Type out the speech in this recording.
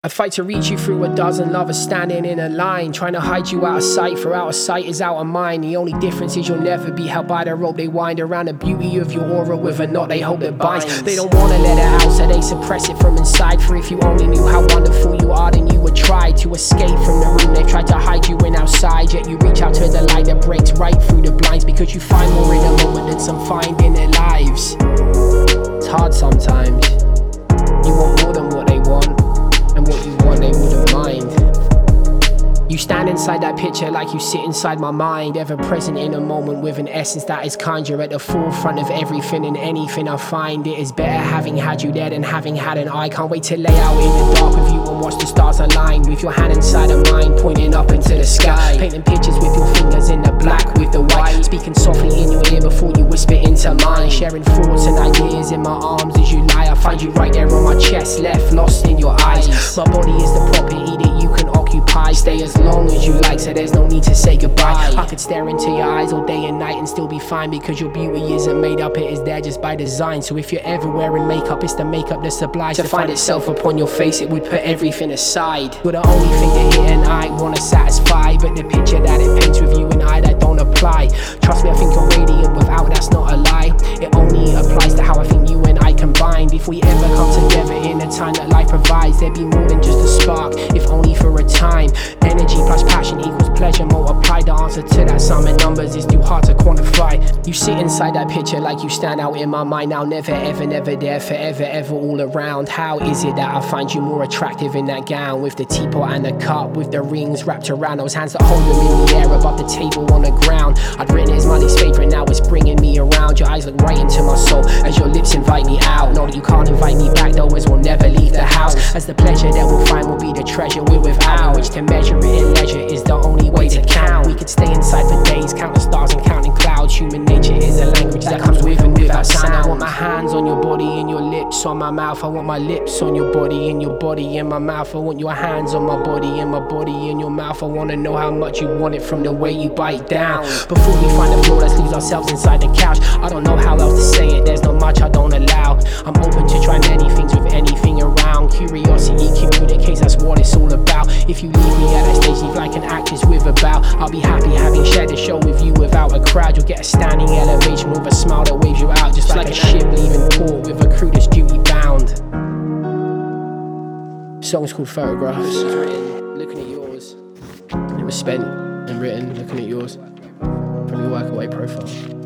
I'd fight to reach you through a dozen lovers standing in a line, trying to hide you out of sight, for out of sight is out of mind. The only difference is you'll never be held by the rope they wind around the beauty of your aura with a knot they hope it binds. They don't wanna let it out, so they suppress it from inside. For if you only knew how wonderful you are, then you would try to escape from the room they've tried to hide you in outside. Yet you reach out to the light that breaks right through the blinds, because you find more in a moment than some find in their lives. It's hard sometimes. You want more than what they want, and what you want they wouldn't mind. You stand inside that picture like you sit inside my mind, ever present in a moment with an essence that is kind. You're at the forefront of everything and anything I find. It is better having had you there than having had an eye. Can't wait to lay out in the dark with you and watch the stars align, with your hand inside of mine pointing up into the sky, painting pictures with your fingers in the black with the white, speaking softly in your ear before you whisper into mine, sharing thoughts and ideas in my arms as you lie. I find you right there on my chest, left lost in your eyes. My body is the property that you can occupy. Stay as long as you like, so there's no need to say goodbye. I could stare into your eyes all day and night and still be fine, because your beauty isn't made up, it is there just by design. So if you're ever wearing makeup, it's the makeup that's obliged to find itself upon your face. It would put everything aside. You're the only thing that it and I wanna satisfy, but the picture that it paints with you and I, that don't apply. Trust me, I think you're radiant without, that's not a lie. It only applies to how I think you and I combined. If we ever come together in the time that life provides, there'd be more than just a spark, if only for a time. Energy plus passion equals pleasure multiplied. The answer to that sum in numbers is too hard to quantify. You sit inside that picture like you stand out in my mind now, never ever never there, forever ever all around. How is it that I find you more attractive in that gown, with the teapot and the cup, with the rings wrapped around those hands that hold them in the air above the table on the ground? I'd written it as my least favorite, now it's bringing me around. Your eyes look right into my soul as your lips invite me out. Know that you can't invite me back though, as we'll never leave the house, as the pleasure that we'll find will be the treasure we're without, in which to measure it in leisure is the only way to count. We could stay inside for days, counting stars and counting clouds. Human nature is a language that comes with and without sound. I want my hands on your body and your lips on my mouth. I want my lips on your body and your body in my mouth. I want your hands on my body and my body in your mouth. I wanna know how much you want it from the way you bite down. Before we find the floor, let's lose ourselves inside the couch. I don't know how else to say it, there's not much I don't allow. I'm open to try many things with anything around. Curiosity communicates, that's what it's all about. If you leave me at that stage, leave like an actress with a bow. I'll be happy having shared the show with you without a crowd. You'll get a standing elevation with a smile that waves you out, just like a ship leaving port with a crew that's duty bound. The song's called Photographs. It's written looking at yours. It was spent and written looking at yours from your workaway profile.